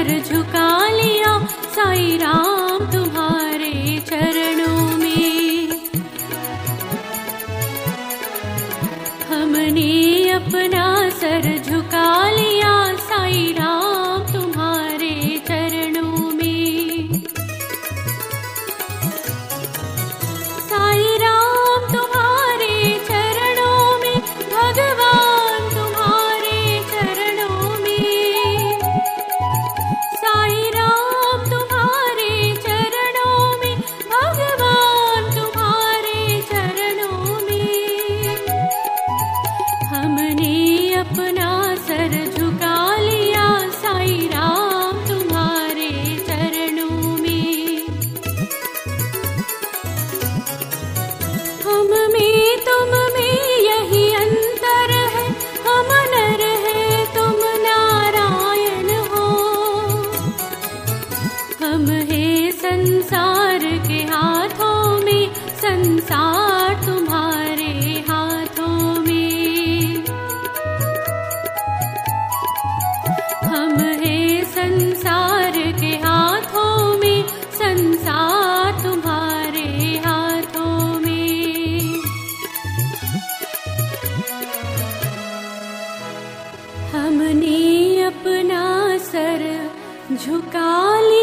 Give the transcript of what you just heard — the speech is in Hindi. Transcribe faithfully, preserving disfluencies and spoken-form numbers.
सर झुका लिया साईं राम तुम्हारे चरणों में। हमने अपना सर झुका लिया साईं राम तुम्हारे चरणों में। साईं राम तुम्हारे चरणों में, भगवान तुम्हारे चरणों में। साईं राम तुम्हारे चरणों में, भगवान तुम्हारे चरणों में। हमने अपना सर झुका लिया साईं राम तुम्हारे चरणों में। हम में तुम में यही अंतर है, हम नर है तुम नारायण हो। हम है संसार के हाथों में, संसार तुम्हारे हाथों में। हम है संसार के हाथों में, संसार तुम्हारे हाथों में। हमने अपना सर झुका लिया